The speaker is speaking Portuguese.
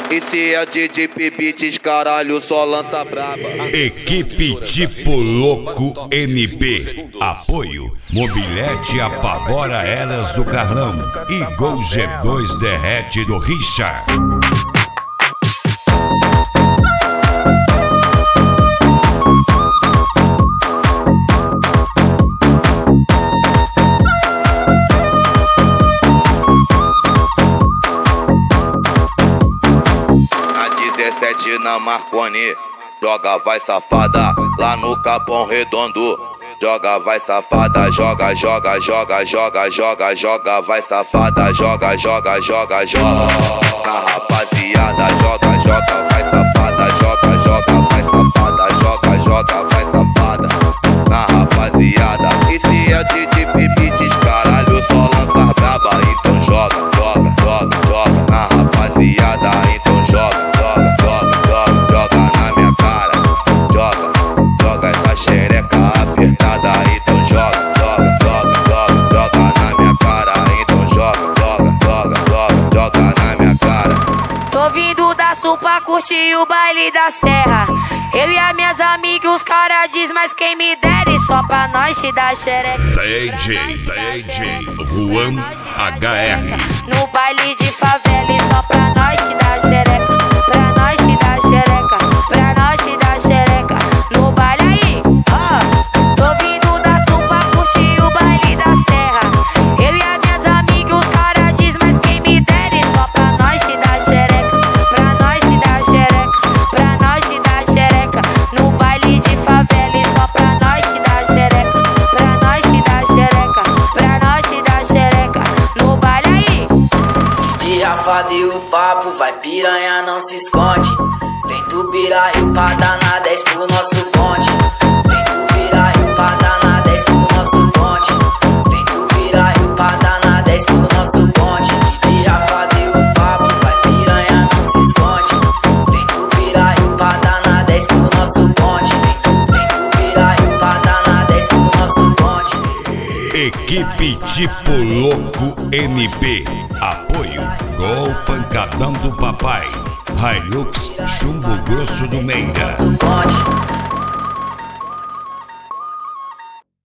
Esse é o DJ Beats, caralho, só lança braba. Equipe Tipo Louco MP. Apoio Mobilete apavora eras do Carlão e Gol G2 derrete do Richard. Na Marconi, joga vai safada, lá no Capão Redondo. Joga vai safada, joga, joga, joga, joga, joga, joga, vai safada, joga, joga, joga, joga. Na rapaziada, joga, joga, vai safada, joga, joga, vai safada, joga, joga, vai safada. Na rapaziada, esse é o DJ Beats, caralho, só lança braba. Então joga, joga, joga, joga. Na rapaziada, então joga. Então joga, joga, joga, joga, joga na minha cara. Então joga, joga, joga, joga, joga na minha cara. Tô vindo da Sul pra curtir o baile da Serra. Eu e as minhas amigas, os caras diz, mas quem me der e só pra nós te dar xereca. DJ Juan HR. No baile de favela e só pra nós te dar xereca. Pra nós te dar xereca, pra nós te dar xereca. No baile aí, ó. E o papo vai piranha, não se esconde. Vem do Piraí pra dar na 10 pro nosso bonde. Vem do Piraí pra dar na 10 pro nosso bonde. Vem do Piraí pra dar na 10 pro nosso bonde. De Rafa deu o papo, vai piranha, não se esconde. Vem do Piraí pra dar na 10 pro nosso bonde. Vem do Piraí pra dar na 10 pro nosso bonde. Equipe Tipo Louco MP. Apoio Gol Pancadão do Papai, Hilux Chumbo Grosso do Meira.